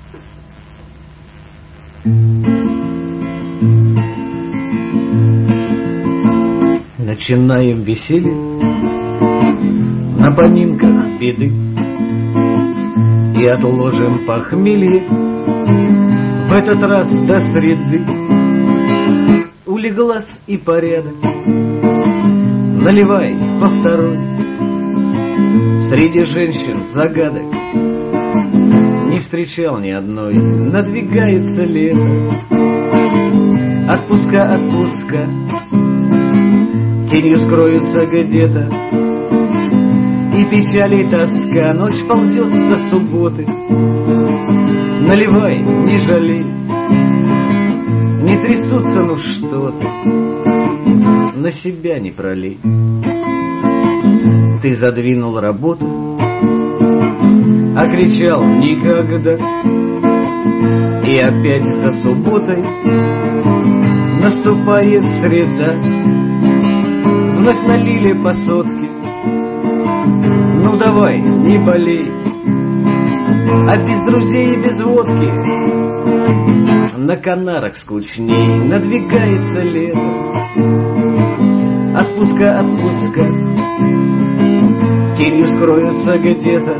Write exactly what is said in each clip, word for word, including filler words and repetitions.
Начинаем веселье на поминках беды и отложим похмелье в этот раз до среды. Улеглась и порядок, наливай по второй. Среди женщин загадок не встречал ни одной. Надвигается лето, отпуска, отпуска, тенью скроются где-то, и печаль и тоска. Ночь ползет до субботы. Наливай, не жалей, не трясутся, ну что ты, на себя не пролей. Ты задвинул работу, а кричал никогда. И опять за субботой наступает среда. Вновь налили по сотке. Ну давай, не болей, а без друзей и без водки на Канарах скучней. Надвигается лето, отпуска, отпуска, тенью скроются где-то,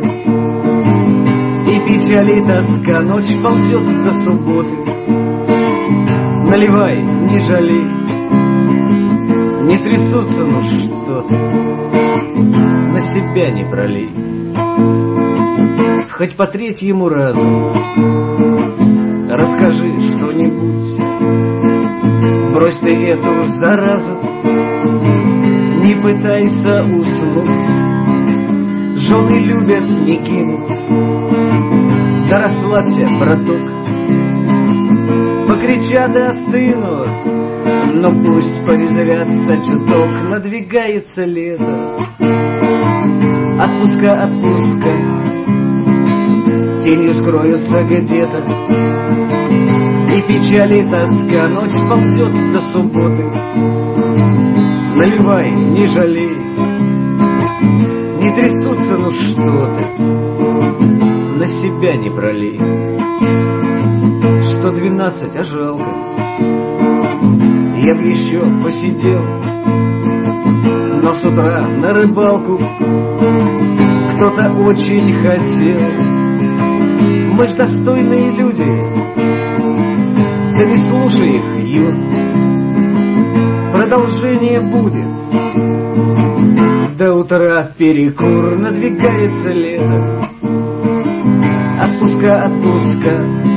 и печаль и тоска. Ночь ползет до субботы. Наливай, не жалей, не трясутся, ну что ты, на себя не пролей. Хоть по третьему разу расскажи что-нибудь. Брось ты эту заразу, не пытайся уснуть. Жены любят не кинуть. Да расслабься, браток, покричат и остынут, но пусть порезвятся чуток. Надвигается лето, отпуска, отпуска, тенью скроются где-то, и печаль и тоска. Ночь ползет до субботы. Наливай, не жалей, не трясутся, ну что ты, на себя не пролей. Что двенадцать, а жалко, я б еще посидел, но с утра на рыбалку кто-то очень хотел. Мы ж достойные люди, да не слушай их, Юр, продолжение будет. До утра перекур. Надвигается лето, отпуска, отпуска,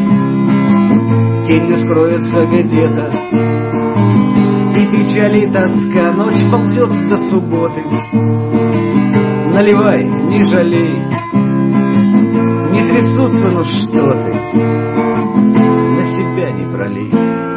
тенью скроется где-то, и печаль и тоска. Ночь ползет до субботы. Наливай, не жалей, не трясутся, ну что ты, на себя не пролей.